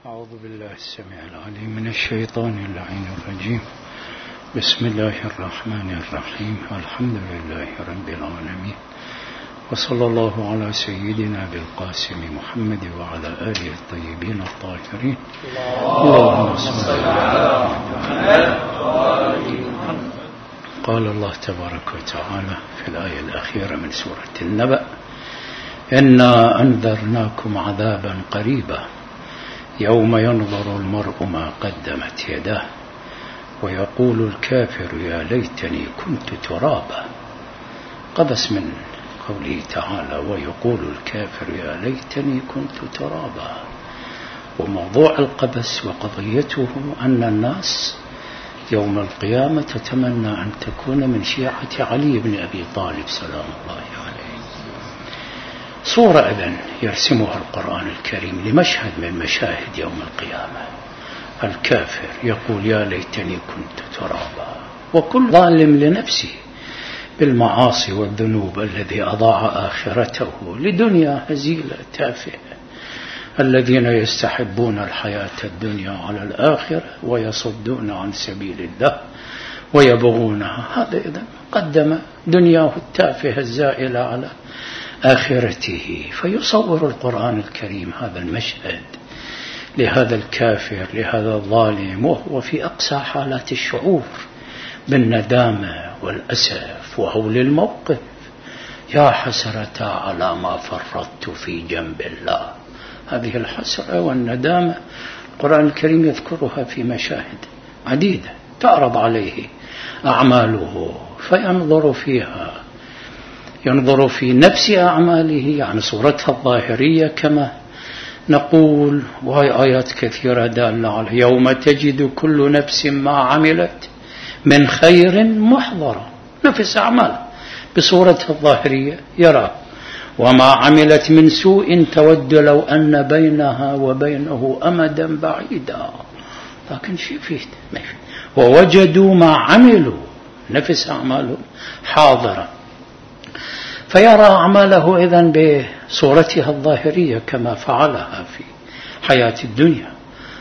أعوذ بالله السميع العليم من الشيطان اللعين الرجيم. بسم الله الرحمن الرحيم. الحمد لله رب العالمين، وصلى الله على سيدنا بالقاسم محمد وعلى آله الطيبين الطاهرين. اللهم صل على محمد. قال الله تبارك وتعالى في الآية الأخيرة من سورة النبأ: إنا أنذرناكم عذابا قريبا يوم ينظر المرء ما قدمت يداه ويقول الكافر يا ليتني كنت ترابا. قبس من قوله تعالى ويقول الكافر يا ليتني كنت ترابا. وموضوع القبس وقضيته أن الناس يوم القيامة تتمنى أن تكون من شيعة علي بن أبي طالب سلام الله عليه. صورة إذن يرسمها القرآن الكريم لمشهد من مشاهد يوم القيامة. الكافر يقول يا ليتني كنت ترابا، وكل ظالم لنفسه بالمعاصي والذنوب الذي أضاع آخرته لدنيا هزيلة تافهة، الذين يستحبون الحياة الدنيا على الآخرة ويصدون عن سبيل الله ويبغونها. هذا إذن قدم دنياه التافهة الزائلة على آخرته. فيصور القرآن الكريم هذا المشهد لهذا الكافر لهذا الظالم وهو في أقصى حالات الشعور بالندامة والأسف وهول الموقف. يا حسرة على ما فرطت في جنب الله. هذه الحسرة والندامة القرآن الكريم يذكرها في مشاهد عديدة تعرض عليه أعماله فينظر فيها، ينظر في نفس أعماله يعني صورتها الظاهرية كما نقول، وهي آيات كثيرة دالة على يوم تجد كل نفس ما عملت من خير محضرا. نفس أعمال بصورتها الظاهرية يرى، وما عملت من سوء تود لو أن بينها وبينه أمدا بعيدا. لكن شيء فيه ووجدوا ما عملوا نفس أعماله حاضرا، فيرى أعماله إذن بصورتها الظاهرية كما فعلها في حياة الدنيا،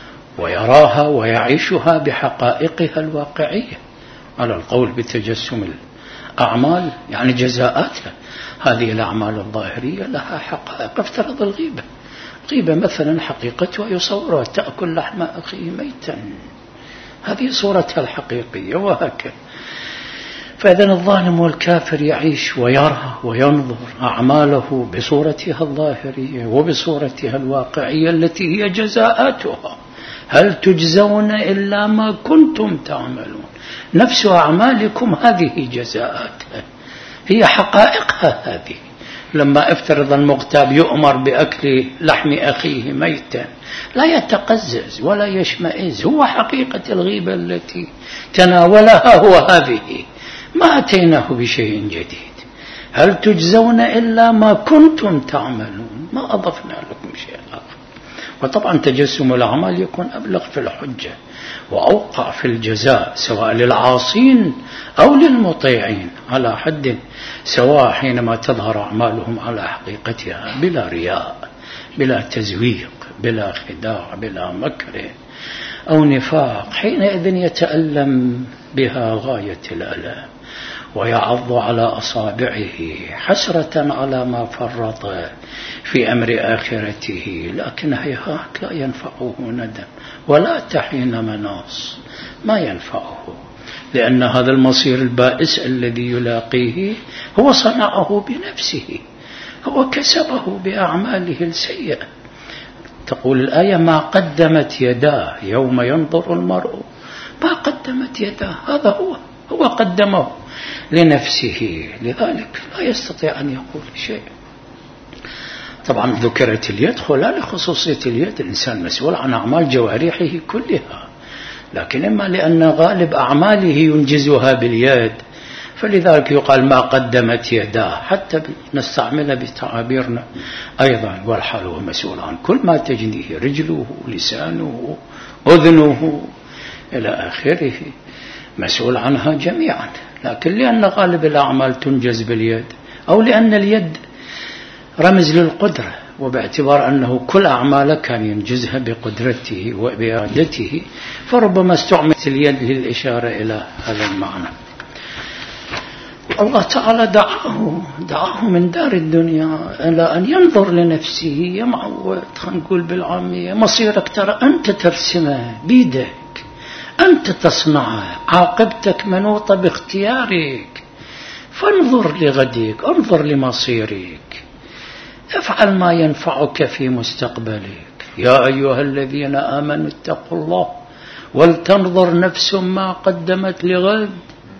ويراها ويعيشها بحقائقها الواقعية على القول بتجسم الأعمال يعني جزاءاتها. هذه الأعمال الظاهرية لها حقائق. افترض الغيبة مثلا حقيقتها يصورها تأكل لحم أخيه ميتا، هذه صورتها الحقيقية وهكذا. فإذن الظالم والكافر يعيش ويرى وينظر أعماله بصورتها الظاهرية وبصورتها الواقعية التي هي جزاءاتها. هل تجزون إلا ما كنتم تعملون. نفس أعمالكم هذه جزاءاتها، هي حقائقها هذه. لما افترض المغتاب يؤمر بأكل لحم أخيه ميتا لا يتقزز ولا يشمئز، هو حقيقة الغيبة التي تناولها هو هذه، ما أتيناه بشيء جديد. هل تجزون إلا ما كنتم تعملون، ما أضفنا لكم شيء آخر. وطبعا تجسم الأعمال يكون أبلغ في الحجة وأوقع في الجزاء سواء للعاصين أو للمطيعين على حد سواء، حينما تظهر أعمالهم على حقيقتها بلا رياء بلا تزويق بلا خداع بلا مكر أو نفاق. حينئذ يتألم بها غاية الألم ويعض على أصابعه حسرة على ما فرط في أمر آخرته، لكن هيهات لا ينفعه ندم ولا تحين مناص، ما ينفعه، لأن هذا المصير البائس الذي يلاقيه هو صنعه بنفسه، هو كسبه بأعماله السيئة. تقول الآية ما قدمت يداه يوم ينظر المرء، ما قدمت يداه، هذا هو قدمه لنفسه، لذلك لا يستطيع أن يقول شيء. طبعا ذكرت اليد خلال خصوصية اليد، الإنسان مسؤول عن أعمال جوارحه كلها، لكن إما لأن غالب أعماله ينجزها باليد فلذلك يقال ما قدمت يداه، حتى نستعملها بتعابيرنا أيضا. والحال هو مسؤول عن كل ما تجنيه رجله لسانه أذنه إلى آخره، مسؤول عنها جميعا. لكن لأن غالب الأعمال تنجز باليد أو لأن اليد رمز للقدرة وباعتبار أنه كل أعماله كان ينجزها بقدرته وبإرادته، فربما استعملت اليد للإشارة إلى هذا المعنى. الله تعالى دعاه من دار الدنيا إلى أن ينظر لنفسه. يا معود، خلينا نقول بالعامية، مصيرك ترى أنت ترسمه بيدك، أنت تصنعه، عاقبتك منوطة باختيارك. فانظر لغدك، انظر لمصيرك، افعل ما ينفعك في مستقبلك. يا أيها الذين آمنوا اتقوا الله ولتنظر نفس ما قدمت لغد.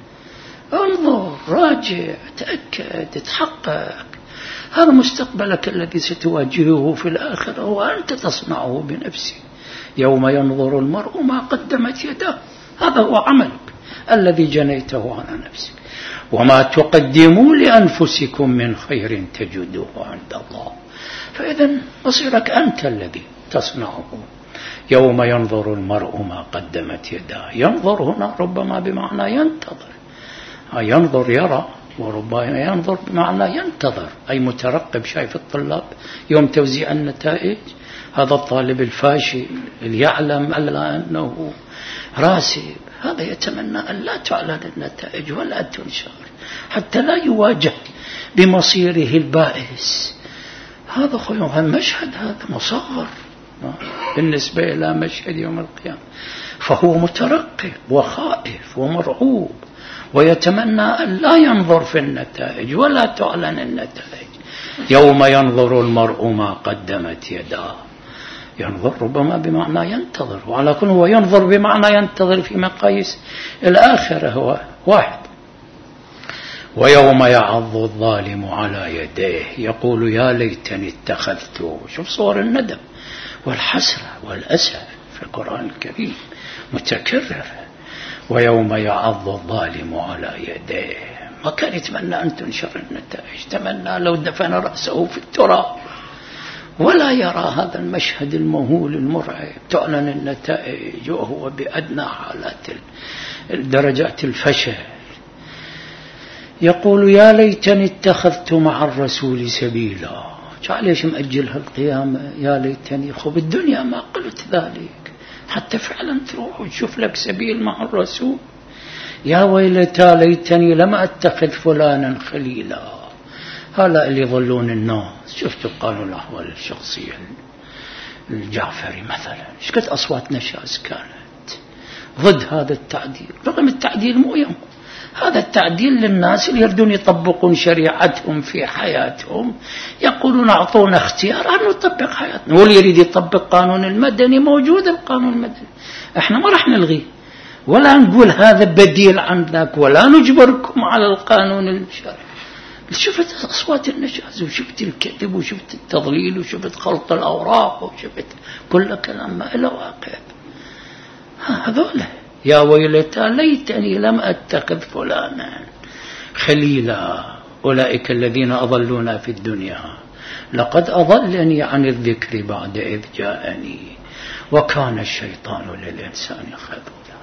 انظر، راجع، تأكد، تحقق. هذا مستقبلك الذي ستواجهه في الآخرة وأنت تصنعه بنفسك. يوم ينظر المرء ما قدمت يده، هذا هو عملك الذي جنيته على نفسك. وما تقدموا لأنفسكم من خير تجدوه عند الله. فإذا مصيرك أنت الذي تصنعه. يوم ينظر المرء ما قدمت يده. ينظر هنا ربما بمعنى ينتظر، ينظر يرى، وربما ينظر بمعنى ينتظر، أي مترقب. شايف الطلاب يوم توزيع النتائج، هذا الطالب الفاشل اللي يعلم أنه راسب، هذا يتمنى أن لا تعلن النتائج ولا تنشر حتى لا يواجه بمصيره البائس. هذا خيوم المشهد، هذا مصغر بالنسبة إلى مشهد يوم القيامة. فهو مترقب وخائف ومرعوب، ويتمنى أن لا ينظر في النتائج ولا تعلن النتائج. يوم ينظر المرء ما قدمت يداه. ينظر ربما بمعنى ينتظر، وعلى كل هو ينظر بمعنى ينتظر في مقاييس الآخرة هو واحد. ويوم يعض الظالم على يديه يقول يا ليتني اتخذت. شوف صور الندم والحسرة والأسى في القرآن الكريم متكررة. ويوم يعض الظالم على يديه، ما كان يتمنى أن تنشر النتائج، تمنى لو دفن رأسه في التراب ولا يرى هذا المشهد المهول المرعب، تعلن النتائج وهو بأدنى حالات درجات الفشل. يقول يا ليتني اتخذت مع الرسول سبيلا. ليش مأجلها القيامة؟ يا ليتني، خب الدنيا ما قلت ذلك حتى فعلا تروح وتشوف لك سبيل مع الرسول. يا ويلتى ليتني لم أتخذ فلانا خليلا. هؤلاء اللي يظلون الناس. شفتوا قالوا الأحوال الشخصية الجعفري مثلا، ايش قد أصوات نشاز كانت ضد هذا التعديل، رغم التعديل مو يوم. هذا التعديل للناس اللي يريدون يطبقون شريعتهم في حياتهم، يقولون أعطونا اختيار أن نطبق حياتنا. واللي يريد يطبق قانون المدني موجود، القانون المدني احنا ما راح نلغيه ولا نقول هذا بديل عندك ولا نجبركم على القانون الشرعي. شفت أصوات النشاز وشفت الكذب وشفت التضليل وشفت خلط الأوراق وشفت كل كلام ما إلى واقع. هذول يا ويلتى ليتني لم أتخذ فلانا خليلا. أولئك الذين أضلونا في الدنيا لقد أضلني عن الذكر بعد إذ جاءني وكان الشيطان للإنسان خذولا.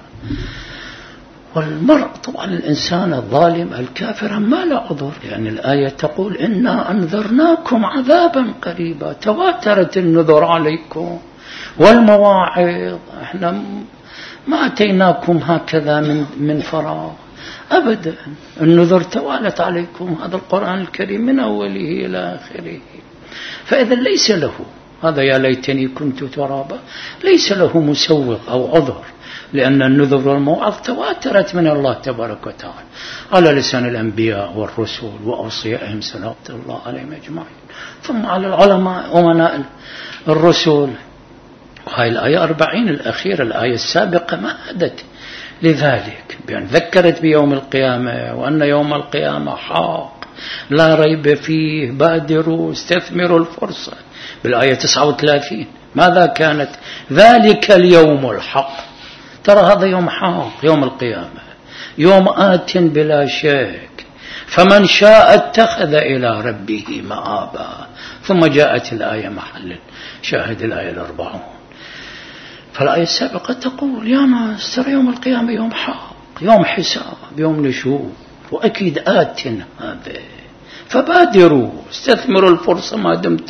والمرء طبعا الإنسان الظالم الكافر ما لا عذر، لأن الآية تقول إنا أنذرناكم عذابا قريبا. تواترت النذر عليكم والمواعظ، احنا ما أتيناكم هكذا من فراغ أبدا. النذر توالت عليكم، هذا القرآن الكريم من أوله إلى آخره. فإذا ليس له هذا يا ليتني كنت ترابا، ليس له مسوق أو عذر، لأن النذر والموعظ تواترت من الله تبارك وتعالى على لسان الأنبياء والرسل وأوصيائهم صلوات الله عليهم أجمعين، ثم على العلماء أمناء الرسل. وهي الآية 40 الأخيرة، الآية السابقة مهدت لذلك بأن ذكرت بيوم القيامة وأن يوم القيامة حق لا ريب فيه، بادروا استثمروا الفرصة. بالآية 39 ماذا كانت؟ ذلك اليوم الحق. ترى هذا يوم حق، يوم القيامة، يوم آت بلا شك، فمن شاء اتخذ إلى ربه مآبا. ثم جاءت الآية محل شاهد الآية 40. فالآية السابقة تقول يا ناس ترى يوم القيامة يوم حق، يوم حساب، يوم نشوف، وأكيد آت هذا، فبادروا استثمروا الفرصة ما دمتم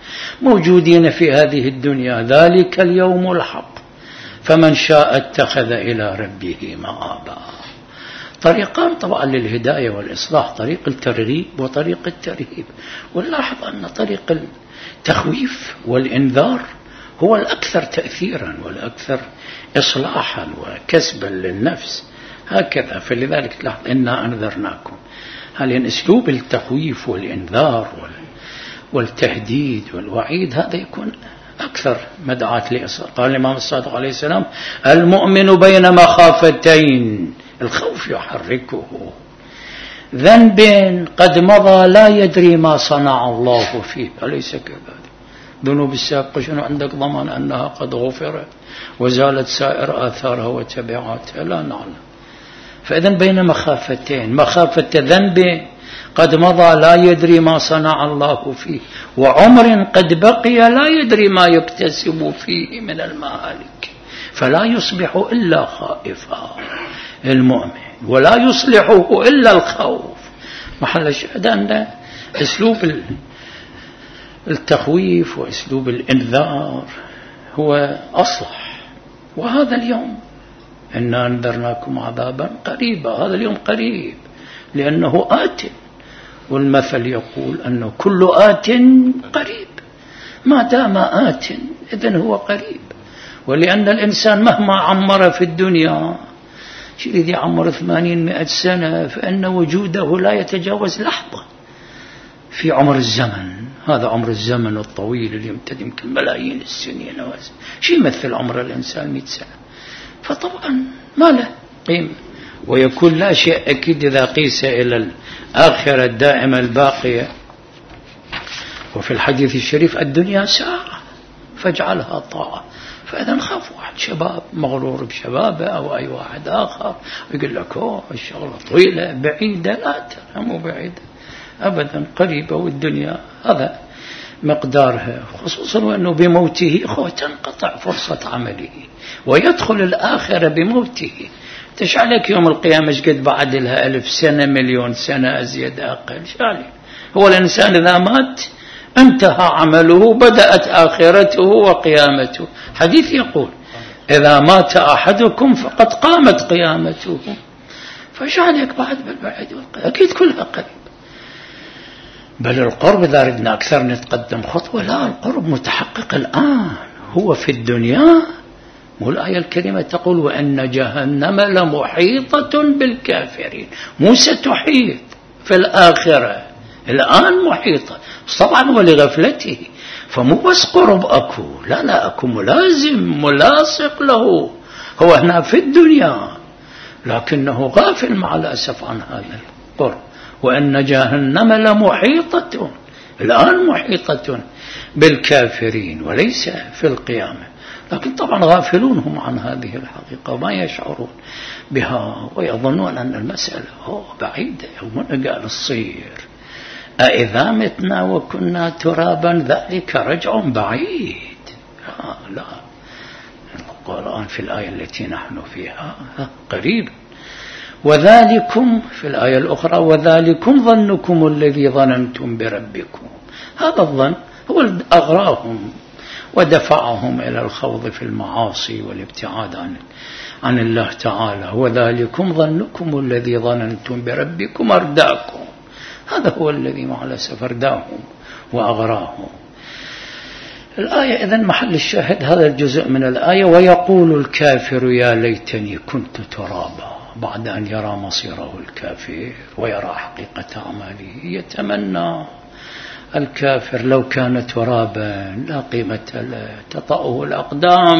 موجودين في هذه الدنيا. ذلك اليوم الحق فمن شاء اتخذ إلى ربه مآبا. طريقان طبعا للهداية والإصلاح، طريق الترغيب وطريق الترهيب. ونلاحظ أن طريق التخويف والإنذار هو الأكثر تأثيرا والأكثر إصلاحا وكسبا للنفس. هكذا فلذلك تلاحظ إنا أنذرناكم. هل أسلوب التخويف والإنذار والتهديد والوعيد هذا يكون أكثر مدعاة لإصلاح. قال الإمام الصادق عليه السلام: المؤمن بين مخافتين، الخوف يحركه، ذنب قد مضى لا يدري ما صنع الله فيه، أليس كذلك؟ ذنوب السابقة شنو عندك ضمان أنها قد غفرت وزالت سائر آثارها وتبعاتها؟ لا نعلم. فإذن بين مخافتين، مخافة ذنب قد مضى لا يدري ما صنع الله فيه، وعمر قد بقي لا يدري ما يكتسب فيه من المهالك، فلا يصبح إلا خائفا المؤمن ولا يصلحه إلا الخوف. محل الشاهد أن أسلوب التخويف وأسلوب الإنذار هو أصلح. وهذا اليوم إنا أنذرناكم عذابا قريبا، هذا اليوم قريب لأنه آت، والمثل يقول أنه كل آت قريب، ما دام آت إذن هو قريب. ولأن الإنسان مهما عمر في الدنيا، شيء يعمر 80-100 سنة، فإن وجوده لا يتجاوز لحظة في عمر الزمن. هذا عمر الزمن الطويل اللي يمتد يمكن ملايين السنين، شيء مثل عمر الإنسان 100 سنة، فطبعا ما له قيمة. ويكون لا شيء أكيد إذا قيس إلى الآخرة الدائمة الباقية. وفي الحديث الشريف: الدنيا ساعة فاجعلها طاعة. فإذا نخاف واحد شباب مغرور بشبابه أو أي واحد آخر يقول لك الشغلة طويلة بعيدة، لا ترى مو بعيدة أبدا، قريبة. والدنيا هذا مقدارها، خصوصا وأنه بموته تنقطع فرصة عمله ويدخل الآخرة بموته. تشعلك يوم القيامة قد بعد لها 1000 سنة 1,000,000 سنة أزيد أقل شعلي. هو الإنسان إذا مات انتهى عمله، بدأت آخرته وقيامته. حديث يقول: إذا مات أحدكم فقد قامت قيامته. فشعلك بعد بالبعيد والقريب أكيد كلها قريب. بل القرب إذا ردنا أكثر نتقدم خطوة، لا، القرب متحقق الآن، هو في الدنيا. والآية الكريمة تقول: وأن جهنم لمحيطة بالكافرين. مو ستحيط في الآخرة، الآن محيطة طبعا ولغفلته. فمو بس قرب أكو، لا أكو ملازم ملاصق له، هو هنا في الدنيا لكنه غافل مع الأسف عن هذا القرب. وأن جهنم لمحيطة، الآن محيطة بالكافرين وليس في القيامة. لكن طبعا غافلون هم عن هذه الحقيقة وما يشعرون بها، ويظنون أن المسألة بعيدة. يوم قال الصير: أإذا متنا وكنا ترابا ذلك رجع بعيد. لا، القرآن في الآية التي نحن فيها قريب. وذلكم في الآية الأخرى: وذلكم ظنكم الذي ظننتم بربكم. هذا الظن هو أغراهم ودفعهم إلى الخوض في المعاصي والابتعاد عن الله تعالى. وذلكم ظنكم الذي ظننتم بربكم أرداكم. هذا هو الذي مع الأسف أرداهم وأغراهم. الآية إذن محل الشاهد هذا الجزء من الآية: ويقول الكافر يا ليتني كنت ترابا. بعد أن يرى مصيره الكافر ويرى حقيقة أعماله، يتمنى الكافر لو كان ترابا لا قيمة له، تطأه الأقدام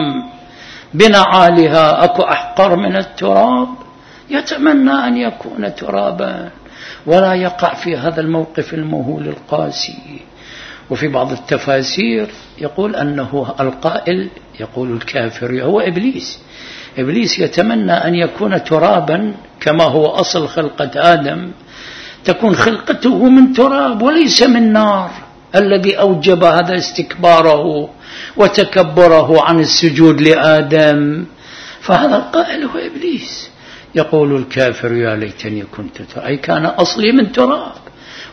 بنعالها. أكو أحقر من التراب؟ يتمنى أن يكون ترابا ولا يقع في هذا الموقف المهول القاسي. وفي بعض التفاسير يقول أنه القائل يقول الكافر هو إبليس. إبليس يتمنى أن يكون ترابا كما هو أصل خلقة آدم، تكون خلقته من تراب وليس من نار، الذي أوجب هذا استكباره وتكبره عن السجود لآدم. فهذا القائل هو إبليس. يقول الكافر يا ليتني كنت تراب، أي كان أصلي من تراب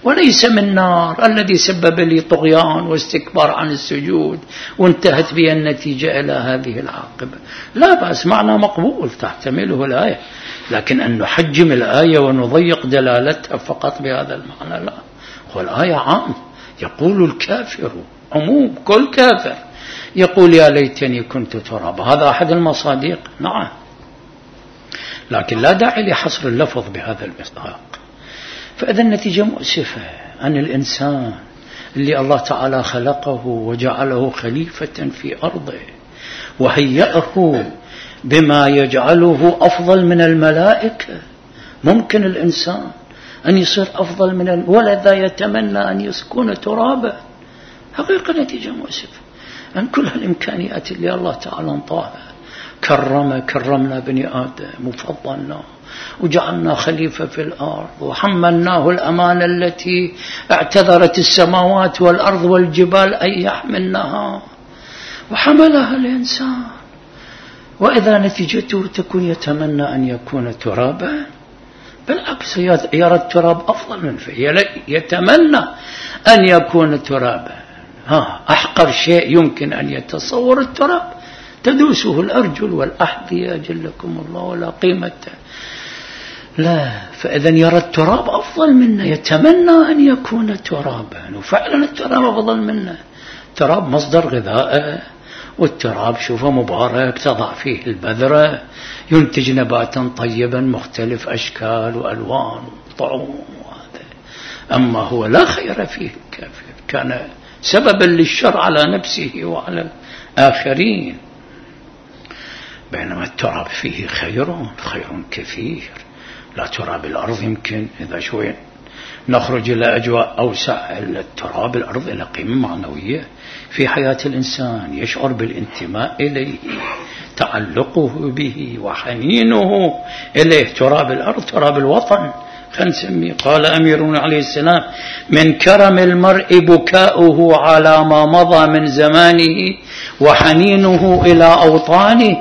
وليس من نار الذي سبب لي طغيان واستكبار عن السجود وانتهت بي النتيجة إلى هذه العاقبة. لا بأس، معنى مقبول تحتمله الآية، لكن أن نحجم الآية ونضيق دلالتها فقط بهذا المعنى لا. والآية عام، يقول الكافر عموم، كل كافر يقول يا ليتني كنت ترابا، هذا أحد المصادق نعم، لكن لا داعي لحصر اللفظ بهذا المصداق. فإذا النتيجة مؤسفة أن الإنسان اللي الله تعالى خلقه وجعله خليفة في أرضه وهيأه بما يجعله أفضل من الملائكة، ممكن الإنسان أن يصير أفضل من ولذا يتمنى أن يكون ترابا. حقيقة نتيجة مؤسفة أن كل هالإمكانيات اللي الله تعالى انطاها، كرمنا بني آدم وفضلناه وجعلنا خليفة في الأرض وحملناه الأمانة التي اعتذرت السماوات والأرض والجبال أن يحملنها وحملها الإنسان، وإذا نتيجته تكون يتمنى أن يكون ترابا. بالعكس يرى التراب أفضل من فيه، يتمنى أن يكون ترابا. أحقر شيء يمكن أن يتصور التراب، تدوسه الأرجل والأحذية جلكم الله ولا قيمة لا. فإذا يرى التراب أفضل منه، يتمنى أن يكون ترابا، وفعلا التراب أفضل منه. التراب مصدر غذاء، والتراب شوفه مبارك، تضع فيه البذرة ينتج نباتا طيبا مختلف أشكال وألوان وطعوم وهذا. أما هو لا خير فيه، الكافر كان سببا للشر على نفسه وعلى الآخرين، بينما التراب فيه خير كثير. لا تراب الأرض يمكن إذا شوي نخرج إلى أجواء أوسع، التراب الأرض إلى قيمة معنوية في حياة الإنسان، يشعر بالانتماء إليه، تعلقه به وحنينه إليه. تراب الأرض تراب الوطن خنسمي. قال أميرنا عليه السلام من كرم المرء بكاؤه على ما مضى من زمانه وحنينه إلى أوطانه.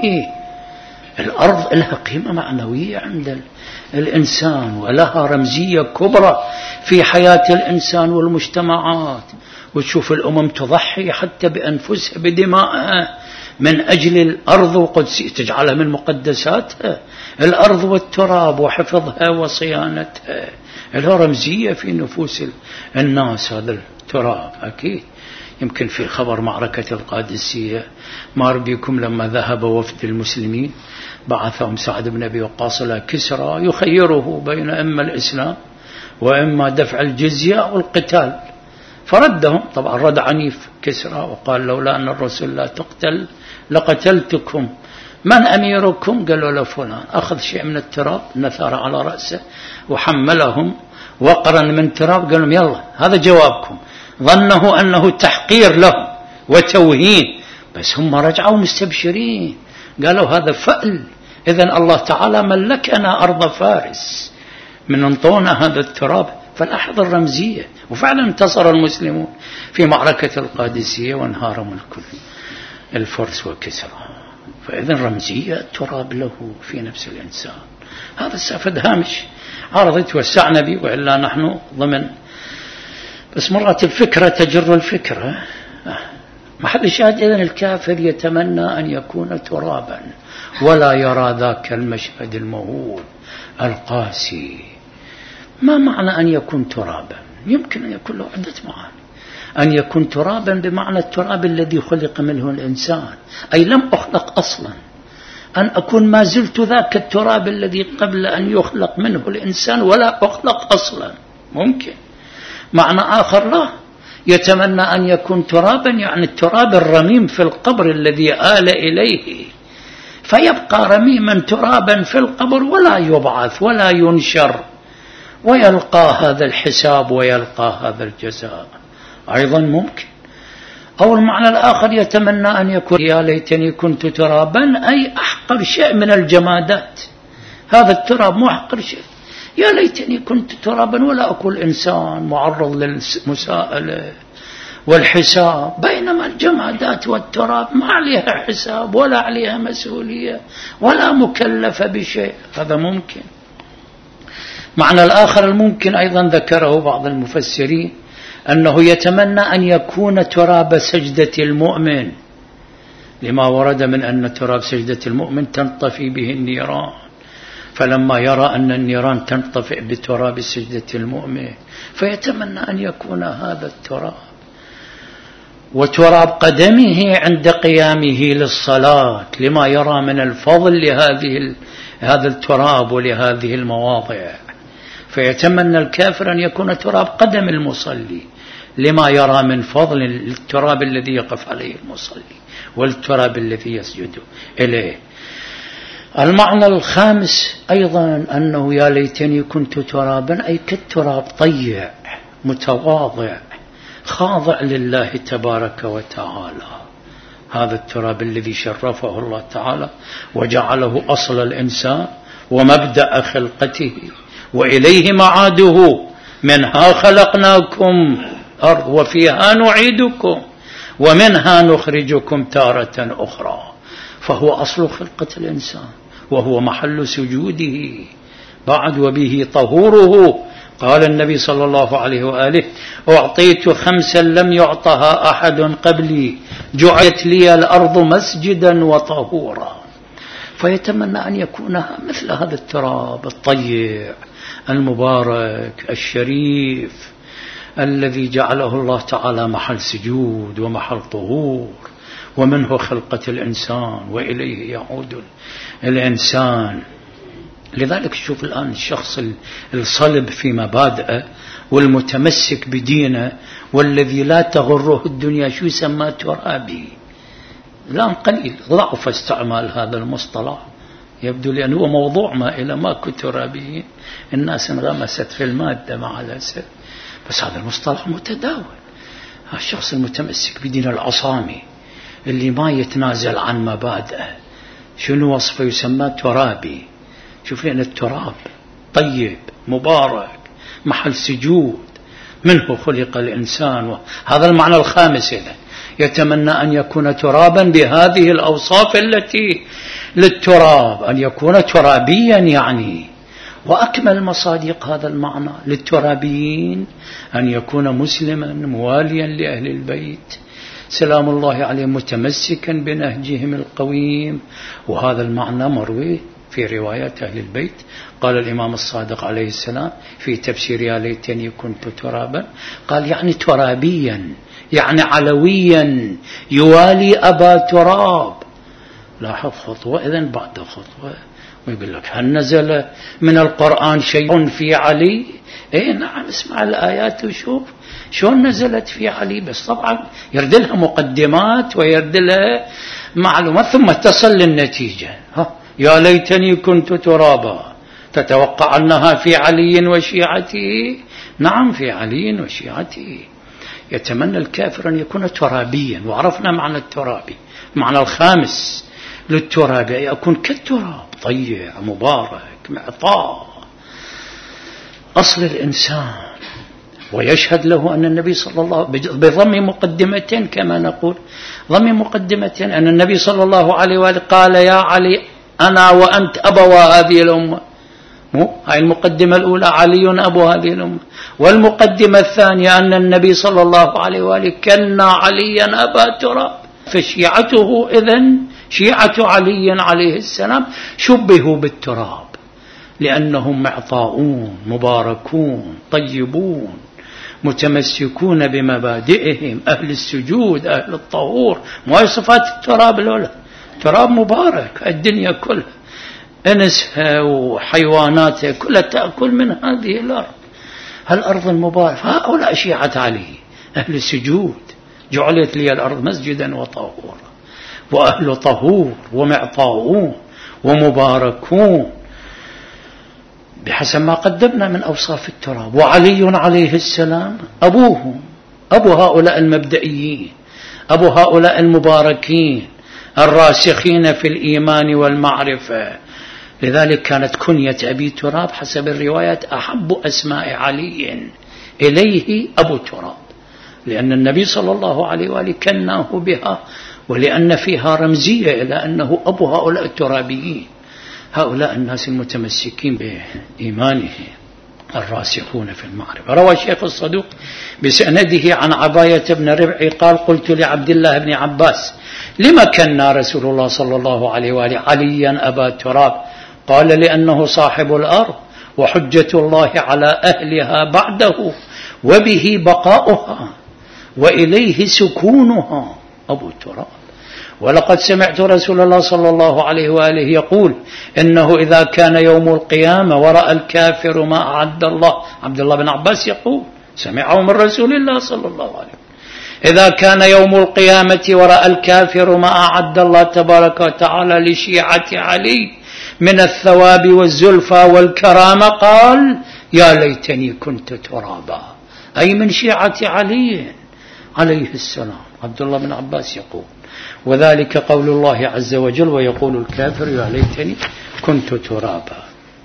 الأرض لها قيمة معنوية عند الإنسان ولها رمزية كبرى في حياة الإنسان والمجتمعات، وتشوف الأمم تضحي حتى بأنفسها بدمائها من أجل الأرض وقدسية، تجعلها من مقدساتها الأرض والتراب وحفظها وصيانتها، لها رمزية في نفوس الناس. هذا التراب أكيد يمكن في خبر معركة القادسية مر بكم لما ذهب وفد المسلمين بعثهم سعد بن أبي وقاص إلى كسرى يخيره بين إما الإسلام وإما دفع الجزية والقتال، فردهم طبعا رد عنيف كسرى وقال لولا أن الرسول لا تقتل لقتلتكم، من أميركم؟ قالوا له فلان. أخذ شيء من التراب نثر على رأسه وحملهم وقرا من تراب، قال لهم يلا هذا جوابكم. ظنه أنه تحقير لهم وتوهين، بس هم رجعوا مستبشرين، قالوا هذا فأل، إذن الله تعالى ملكنا أرض فارس من انطونا هذا التراب. فالأحد الرمزية، وفعلا انتصر المسلمون في معركة القادسية وانهار ملك الفرس وكسرى. فإذن رمزية التراب له في نفس الإنسان. هذا السافد هامش عرضت وسعنا به، وإلا نحن ضمن، بس مرات الفكرة تجر الفكرة. محل الشاهد إذن الكافر يتمنى أن يكون ترابا ولا يرى ذاك المشهد الموهول القاسي. ما معنى أن يكون ترابا؟ يمكن أن يكون له عدة معاني. أن يكون ترابا بمعنى التراب الذي خلق منه الإنسان، أي لم أخلق أصلا، أن أكون ما زلت ذاك التراب الذي قبل أن يخلق منه الإنسان ولا أخلق أصلا. ممكن معنى آخر له يتمنى أن يكون ترابا، يعني التراب الرميم في القبر الذي آل إليه، فيبقى رميما ترابا في القبر ولا يبعث ولا ينشر، ويلقى هذا الحساب ويلقى هذا الجزاء. أيضا ممكن. أو المعنى الآخر يتمنى أن يكون يا ليتني كنت ترابا، أي أحقر شيء من الجمادات، هذا التراب مو أحقر شيء، يا ليتني كنت ترابا ولا أكون إنسان معرض للمساءلة والحساب، بينما الجمادات والتراب ما عليها حساب ولا عليها مسؤولية ولا مكلفة بشيء. هذا ممكن. معنى الآخر الممكن أيضا ذكره بعض المفسرين أنه يتمنى أن يكون تراب سجدة المؤمن، لما ورد من أن تراب سجدة المؤمن تنطفي به النيران، فلما يرى أن النيران تنطفئ بتراب سجدة المؤمن فيتمنى أن يكون هذا التراب، وتراب قدمه عند قيامه للصلاة، لما يرى من الفضل هذا التراب ولهذه المواضع، فيتمنى الكافر أن يكون تراب قدم المصلي، لما يرى من فضل التراب الذي يقف عليه المصلي والتراب الذي يسجد إليه. المعنى الخامس أيضا أنه يا ليتني كنت ترابا، أي كالتراب طيع متواضع خاضع لله تبارك وتعالى، هذا التراب الذي شرفه الله تعالى وجعله أصل الإنسان ومبدأ خلقته وإليه معاده، منها خلقناكم أرض وفيها نعيدكم ومنها نخرجكم تارة أخرى، فهو أصل خلقة الإنسان وهو محل سجوده بعد وبه طهوره. قال النبي صلى الله عليه وآله: أعطيت 5 لم يعطها أحد قبلي، جعلت لي الأرض مسجدا وطهورا. فيتمنى أن يكون مثل هذا التراب الطيب المبارك الشريف الذي جعله الله تعالى محل سجود ومحل طهور، ومنه خلقة الإنسان وإليه يعود الإنسان. لذلك شوف الآن الشخص الصلب في مبادئه والمتمسك بدينه والذي لا تغره الدنيا، شو يسمى؟ ترابي. الآن قليل ضعف استعمال هذا المصطلح، يبدو لأنه هو موضوع ما إلى ماكو ترابيين، الناس انغمست في المادة مع الأسف، بس هذا المصطلح متداول. الشخص المتمسك بدين العصامي اللي ما يتنازل عن مبادئه، شنو وصفه؟ يسمى ترابي. شوف لأن التراب طيب مبارك محل سجود، منه خلق الإنسان. هذا المعنى الخامس إذن يتمنى أن يكون ترابا بهذه الأوصاف التي للتراب، أن يكون ترابيا يعني. وأكمل مصادق هذا المعنى للترابيين أن يكون مسلما مواليا لأهل البيت سلام الله عليهم، متمسكا بنهجهم القويم. وهذا المعنى مروي في روايات أهل البيت. قال الإمام الصادق عليه السلام في تفسير يا ليتني كنت ترابا، قال يعني ترابيا، يعني علويا يوالي أبا تراب. لاحظ خطوة إذن بعد خطوة، ويقول لك هل نزل من القرآن شيء في علي؟ إيه نعم، اسمع الآيات وشوف شلون نزلت في علي، بس طبعا يرد لها مقدمات ويرد لها معلومات ثم تصل للنتيجة. يا ليتني كنت ترابا، تتوقع أنها في علي وشيعته؟ نعم في علي وشيعته. يتمنى الكافر أن يكون ترابيا، وعرفنا معنى الترابي. معنى الخامس للتراب أن يكون كالتراب طيب مبارك معطاء أصل الإنسان. ويشهد له أن النبي صلى الله بضم مقدمتين كما نقول، ضم مقدمتين، أن النبي صلى الله عليه وآله قال يا علي أنا وأنت أبوا هذه الأمة. هاي المقدمة الأولى، علي أبو هذه الأمة. والمقدمة الثانية أن النبي صلى الله عليه وآله كنا عليا أبا تراب. فشيعته إذن شيعة علي عليه السلام شبهوا بالتراب لأنهم معطاؤون مباركون طيبون متمسكون بمبادئهم، أهل السجود أهل الطهور. ما صفات التراب الأولى؟ تراب مبارك، الدنيا كلها أنسها وحيواناتها كلها تأكل من هذه الأرض، هالأرض المباركة. هؤلاء شيعة علي أهل السجود، جعلت لي الأرض مسجدا وطهورا، وأهل طهور ومعطاؤون ومباركون بحسب ما قدمنا من أوصاف التراب. وعلي عليه السلام أبوهم، أبو هؤلاء المبدئيين، أبو هؤلاء المباركين الراسخين في الإيمان والمعرفة. لذلك كانت كنية أبي تراب حسب الروايات أحب أسماء علي إليه أبو تراب، لأن النبي صلى الله عليه وآله كناه بها، ولأن فيها رمزية إلى أنه أبو هؤلاء الترابيين هؤلاء الناس المتمسكين بإيمانه الراسخون في المعرفة. روى الشيخ الصدوق بسنده عن عباية بن ربعي قال: قلت لعبد الله بن عباس: لما كنا رسول الله صلى الله عليه وآله عليا أبا تراب؟ قال: لأنه صاحب الأرض وحجة الله على أهلها بعده وبه بقاؤها وإليه سكونها. أبو تراب. ولقد سمعت رسول الله صلى الله عليه وآله يقول: إنه إذا كان يوم القيامة ورأى الكافر ما أعد الله. عبد الله بن عباس يقول، سمعه من رسول الله صلى الله عليه وسلم: إذا كان يوم القيامة ورأى الكافر ما أعد الله تبارك وتعالى لشيعة علي من الثواب والزلفى والكرامة، قال: يا ليتني كنت ترابا، أي من شيعة علي عليه السلام. عبد الله بن عباس يقول: وذلك قول الله عز وجل: ويقول الكافر يا ليتني كنت ترابا.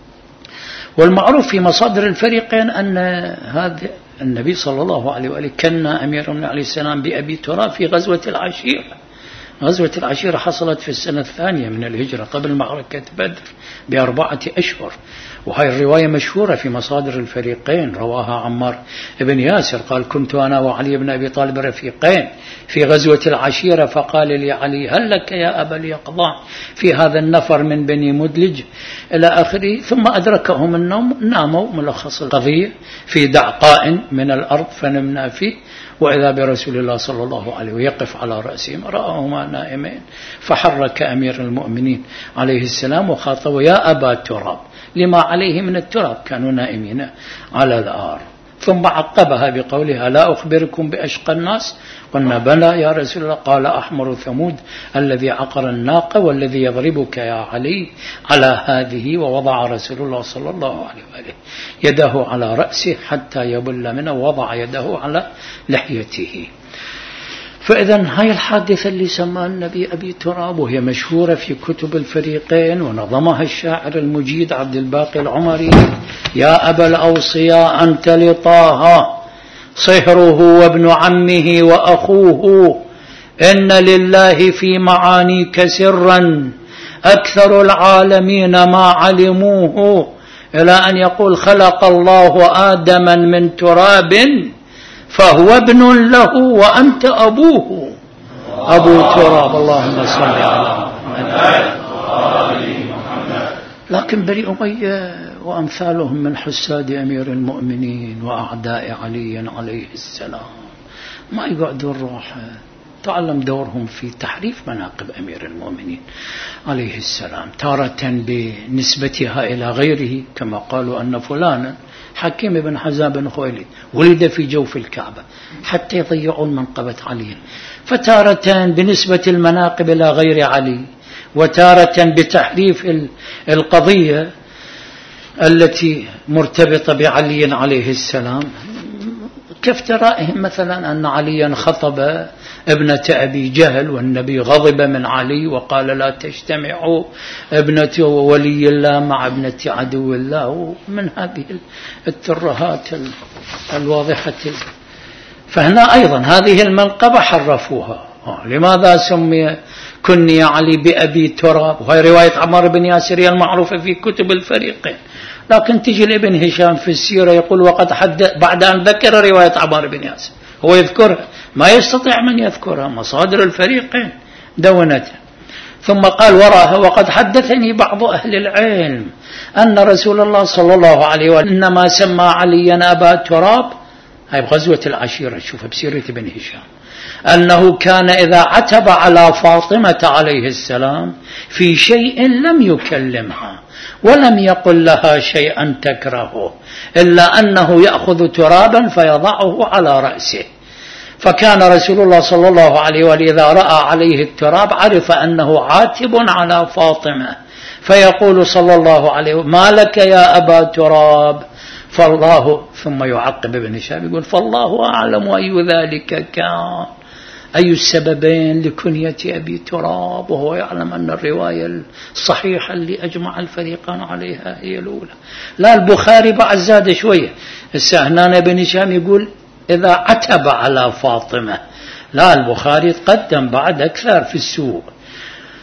والمعروف في مصادر الفريقين أن هذا النبي صلى الله عليه وآله كنا أمير عليه السلام بأبي تراب في غزوة العشيرة. غزوة العشيرة حصلت في السنة الثانية من الهجرة قبل معركة بدر ب4 أشهر، وهي الرواية مشهورة في مصادر الفريقين. رواها عمار بن ياسر قال: كنت أنا وعلي بن أبي طالب رفيقين في غزوة العشيرة، فقال لي علي: هل لك يا أبا اليقظان في هذا النفر من بني مدلج إلى آخره. ثم أدركهم النوم، ناموا. ملخص القضية: في دعقاء من الأرض فنمنا فيه، وإذا برسول الله صلى الله عليه وسلم يقف على رأسهم، رأهما نائمين، فحرك أمير المؤمنين عليه السلام وخاطبوا: يا أبا تراب، لما عليه من التراب، كانوا نائمين على الأرض. ثم عقبها بقولها: لا أخبركم بأشقى الناس؟ قلنا: بلى يا رسول الله. قال: أحمر ثمود الذي عقر الناقة والذي يضربك يا علي على هذه. ووضع رسول الله صلى الله عليه وآله يده على رأسه حتى يبل منه، ووضع يده على لحيته. فإذا هاي الحادثة اللي سماها النبي أبي تراب، وهي مشهورة في كتب الفريقين، ونظمها الشاعر المجيد عبد الباقي العمري: يا أبا الأوصياء أنت لطه صهره وابن عمه وأخوه، إن لله في معانيك سرا أكثر العالمين ما علموه، إلى أن يقول: خلق الله آدما من تراب فهو ابن له وأنت أبوه. أبو تراب. اللهم صل على محمد. لكن بني أمية وأمثالهم من حساد أمير المؤمنين وأعداء علي عليه السلام ما يقعدون روحه. تعلم دورهم في تحريف مناقب أمير المؤمنين عليه السلام، تارة بنسبتها إلى غيره، كما قالوا أن فلانا حكيم بن حزام بن خويلد ولد في جوف الكعبة، حتى يضيعون منقبة علي. فتارة بنسبة المناقب إلى غير علي، وتارة بتحريف القضية التي مرتبطة بعلي عليه السلام، كافترائهم مثلا أن عليا خطب ابنة أبي جهل والنبي غضب من علي وقال: لا تجتمع ابنة ولي الله مع ابنة عدو الله، من هذه الترهات الواضحة. فهنا أيضا هذه المنقبة حرفوها. لماذا سمي كني علي بأبي تراب؟ وهي رواية عمار بن ياسر المعروفة في كتب الفريقين. لكن تجي لابن هشام في السيرة يقول: وقد حدث، بعد أن ذكر رواية عمار بن ياسر هو يذكرها، ما يستطيع من يذكرها، مصادر الفريقين دونتها. ثم قال وراها: وقد حدثني بعض أهل العلم أن رسول الله صلى الله عليه وسلم إنما سمى عليا أبا تراب، هاي بغزوة العشيرة، شوفها بسيرة ابن هشام، أنه كان إذا عتب على فاطمة عليه السلام في شيء لم يكلمها ولم يقل لها شيئا تكرهه، إلا أنه يأخذ ترابا فيضعه على رأسه. فكان رسول الله صلى الله عليه وآله إذا رأى عليه التراب عرف أنه عاتب على فاطمة، فيقول صلى الله عليه وسلم: ما لك يا أبا تراب؟ فالله، ثم يعقب ابن هشام يقول: فالله أعلم أي ذلك كان، أي السببين لكنية أبي تراب، وهو يعلم أن الرواية الصحيحة اللي أجمع الفريقان عليها هي الأولى. لا، البخاري بعد زاد شوية، السهنان ابن هشام يقول إذا عتب على فاطمة، لا، البخاري تقدم بعد أكثر في السوق.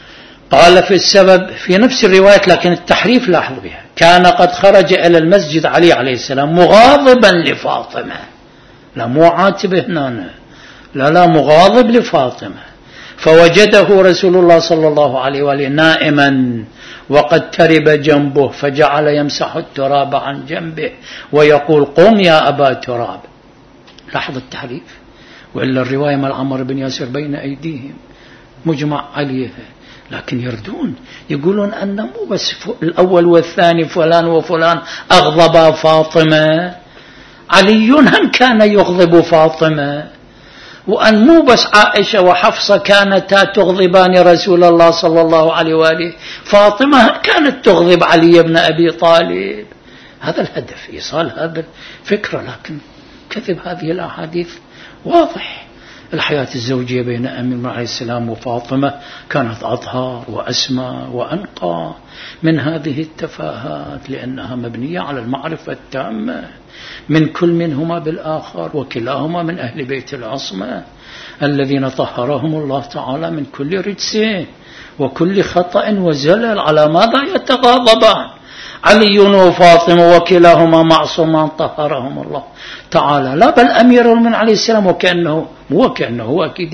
قال في السبب في نفس الرواية لكن التحريف لاحظ بها: كان قد خرج إلى المسجد علي عليه السلام مغاضبا لفاطمة، لا مو عاتبه هنا، لا مغاضب لفاطمة، فوجده رسول الله صلى الله عليه وآله نائما وقد ترب جنبه، فجعل يمسح التراب عن جنبه ويقول: قم يا أبا تراب. لاحظ التحريف، وإلا الرواية مع عمر بن ياسر بين أيديهم مجمع عليها، لكن يردون يقولون أن مو بس الأول والثاني فلان وفلان أغضب فاطمة، علي هم كان يغضب فاطمة، وأن مو بس عائشة وحفصة كانتا تغضبان رسول الله صلى الله عليه وآله، فاطمة كانت تغضب علي بن أبي طالب. هذا الهدف، إيصال هذا الفكرة، لكن كذب هذه الأحاديث واضح. الحياة الزوجية بين أمير عليه السلام وفاطمة كانت أطهر وأسمى وأنقى من هذه التفاهات، لأنها مبنية على المعرفة التامة من كل منهما بالآخر، وكلاهما من أهل بيت العصمة الذين طهرهم الله تعالى من كل رجس وكل خطأ وزلل. على ماذا يتغاضبان؟ علي وفاطمة وكلاهما معصومان طهرهم الله تعالى، لا بل أمير المؤمنين عليه السلام وكأنه هو أكيد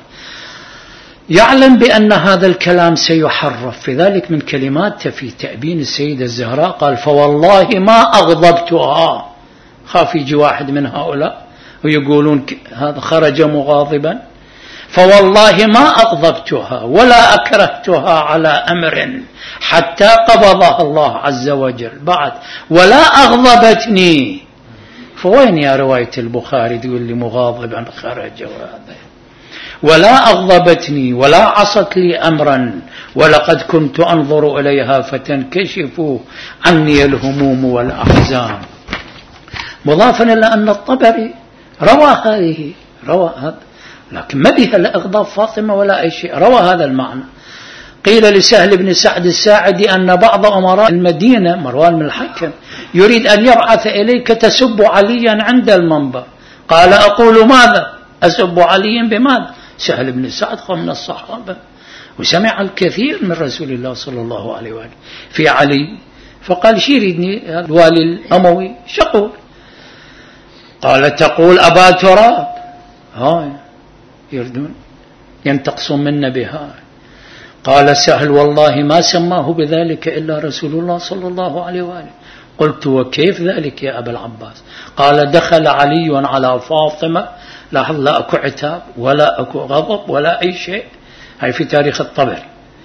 يعلم بأن هذا الكلام سيحرف. في ذلك من كلماته في تأبين السيدة الزهراء قال: فوالله ما أغضبتها. خاف يجي واحد من هؤلاء ويقولون هذا خرج مغاضبا، فوالله ما أغضبتها ولا أكرهتها على أمر حتى قبضها الله عز وجل بعد، ولا أغضبتني. فوين يا رواية البخاري تقول لي مغاضبا خرج وهذا؟ ولا أغضبتني ولا عصت لي أمرا، ولقد كنت أنظر إليها فتنكشف عني الهموم والأحزان. مضافا إلى أن الطبري روى هذا، لكن ما بها لا إغضاب فاطمة ولا أي شيء، روى هذا المعنى. قيل لسهل بن سعد الساعدي أن بعض أمراء المدينة مروان بن الحكم يريد أن يبعث إليك تسب عليا عند المنبر، قال: أقول ماذا؟ أسب عليا بماذا؟ سهل بن سعد من الصحابة وسمع الكثير من رسول الله صلى الله عليه وآله في علي، فقال: شي يريدني الوالي الأموي شقول؟ قال: تقول أبا تراب. هاي يردون ينتقصون منا بها. قال سهل: والله ما سماه بذلك إلا رسول الله صلى الله عليه وآله. قلت: وكيف ذلك يا أبا العباس؟ قال: دخل علي على فاطمة، لاحظ لا أكو عتاب ولا أكو غضب ولا أي شيء، هاي في تاريخ الطبري،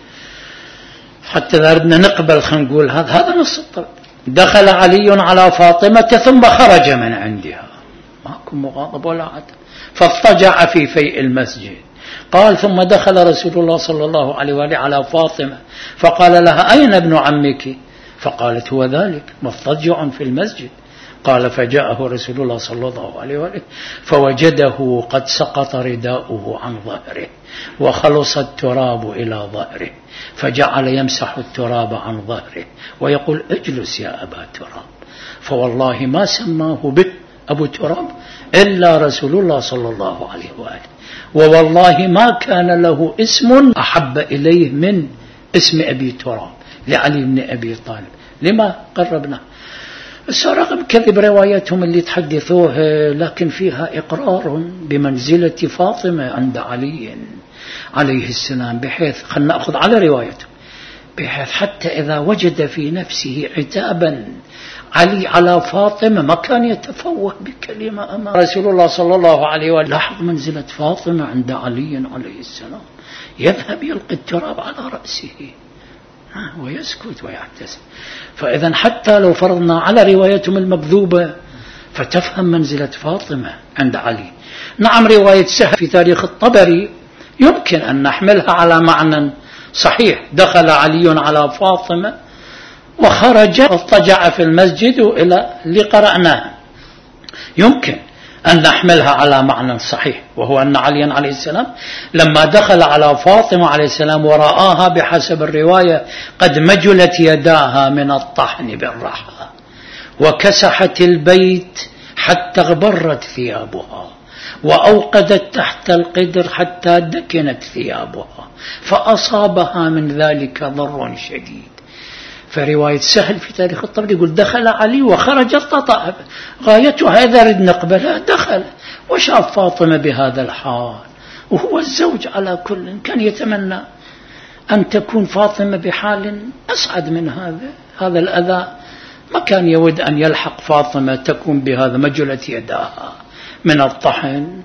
حتى إذا ردنا نقبل خلينا نقول هذا نص الطبري. دخل علي على فاطمة ثم خرج من عندها، ماكو مغاضب ولا عتاب، فاضطجع في فيء المسجد. قال: ثم دخل رسول الله صلى الله عليه وآله على فاطمة فقال لها: أين ابن عمك؟ فقالت: هو ذلك مضطجع في المسجد. قال: فجاءه رسول الله صلى الله عليه وآله فوجده قد سقط رداؤه عن ظهره وخلص التراب إلى ظهره، فجعل يمسح التراب عن ظهره ويقول: اجلس يا أبا تراب. فوالله ما سماه به أبو تراب إلا رسول الله صلى الله عليه وآله، ووالله ما كان له اسم أحب إليه من اسم أبي تراب لعلي بن أبي طالب. لما قربنا رغم كذب روايتهم اللي تحدثوه، لكن فيها إقرار بمنزلة فاطمة عند علي عليه السلام، بحيث خلنا نأخذ على روايته، بحيث حتى إذا وجد في نفسه عتابا علي على فاطمة ما كان يتفوه بكلمة أمام رسول الله صلى الله عليه وسلم. لاحظ منزلة فاطمة عند علي عليه السلام، يذهب يلقي التراب على رأسه ويسكت ويعتزل. فإذا حتى لو فرضنا على روايتهم المكذوبة فتفهم منزلة فاطمة عند علي. نعم رواية سهل في تاريخ الطبري يمكن أن نحملها على معنى صحيح، دخل علي على فاطمة وخرج واضطجع في المسجد إلى اللي قرأناه، يمكن أن نحملها على معنى صحيح، وهو أن علي عليه السلام لما دخل على فاطمة عليه السلام ورآها بحسب الرواية قد مجلت يداها من الطحن بالرحى وكسحت البيت حتى اغبرت ثيابها وأوقدت تحت القدر حتى دكنت ثيابها، فأصابها من ذلك ضر شديد. فرواية سهل في تاريخ الطبري يقول دخل علي وخرج التطأ، غايته هذا رد نقبلها، دخل وشاف فاطمة بهذا الحال، وهو الزوج على كل كان يتمنى أن تكون فاطمة بحال أسعد من هذا الأذى، ما كان يود أن يلحق فاطمة تكون بهذا، مجلت يداها من الطحن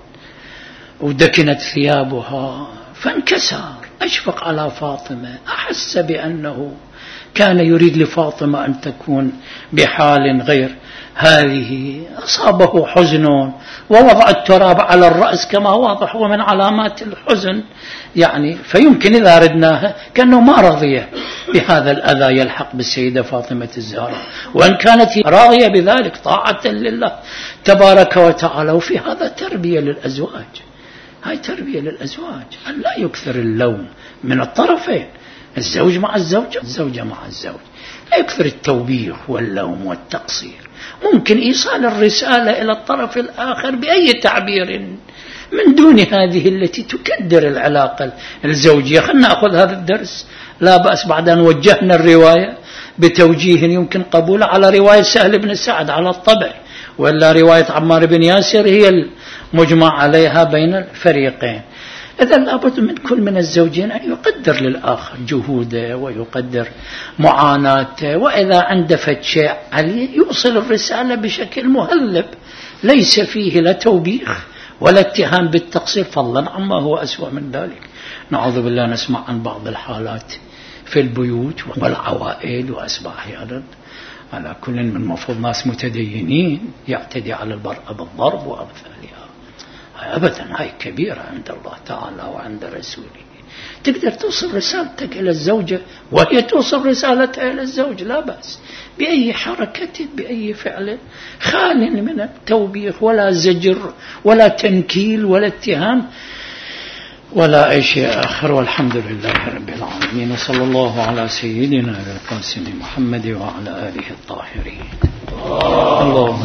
ودكنت ثيابها، فانكسر، أشفق على فاطمة، أحس بأنه كان يريد لفاطمة أن تكون بحال غير هذه. أصابه حزن ووضع التراب على الرأس كما واضح ومن علامات الحزن يعني، فيمكن إذا أردناها كأنه ما رضي بهذا الأذى يلحق بالسيدة فاطمة الزهراء، وإن كانت راضية بذلك طاعة لله تبارك وتعالى. وفي هذا تربية للأزواج، هاي تربية للأزواج أن لا يكثر اللوم من الطرفين، الزوج مع الزوجة، الزوجة مع الزوج، لا يكثر التوبيخ واللوم والتقصير. ممكن إيصال الرسالة إلى الطرف الآخر بأي تعبير من دون هذه التي تكدر العلاقة الزوجية. خلنا نأخذ هذا الدرس، لا بأس بعد أن وجهنا الرواية بتوجيه يمكن قبوله على رواية سهل بن سعد على الطبع، ولا رواية عمار بن ياسر هي المجمع عليها بين الفريقين. إذا لابد من كل من الزوجين أن يقدر للآخر جهوده ويقدر معاناته، وإذا عنده شيء عليه يوصل الرسالة بشكل مهذب ليس فيه لا توبيخ ولا اتهام بالتقصير، فضلا عما هو أسوأ من ذلك. نعوذ بالله نسمع عن بعض الحالات في البيوت والعوائل وأسباب أحيانا على كل من المفروض ناس متدينين يعتدي على المرأة بالضرب وأمثالها. أبدا، هاي كبيرة عند الله تعالى وعند رسوله. تقدر توصل رسالتك إلى الزوجة وهي توصل رسالتها إلى الزوج، لا بأس بأي حركة بأي فعل خال من التوبيخ ولا زجر ولا تنكيل ولا اتهام ولا أي شيء آخر. والحمد لله رب العالمين، وصلى الله على سيدنا القاسم محمد وعلى آله الطاهرين. اللهم